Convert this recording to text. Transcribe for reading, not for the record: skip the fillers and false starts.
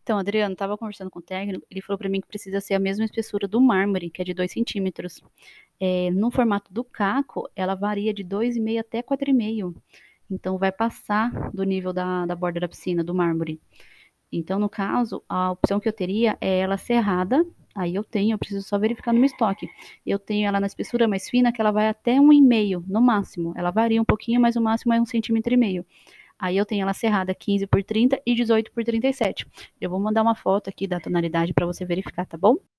Então, Adriano, estava conversando com o técnico, ele falou para mim que precisa ser a mesma espessura do mármore, que é de 2 centímetros. No formato do caco, ela varia de 2,5 até 4,5. Então, vai passar do nível da borda da piscina, do mármore. Então, no caso, a opção que eu teria é ela serrada. Aí eu preciso só verificar no meu estoque. Eu tenho ela na espessura mais fina, que ela vai até 1,5 no máximo. Ela varia um pouquinho, mas o máximo é 1,5 cm. Aí eu tenho ela serrada 15 por 30 e 18 por 37. Eu vou mandar uma foto aqui da tonalidade para você verificar, tá bom?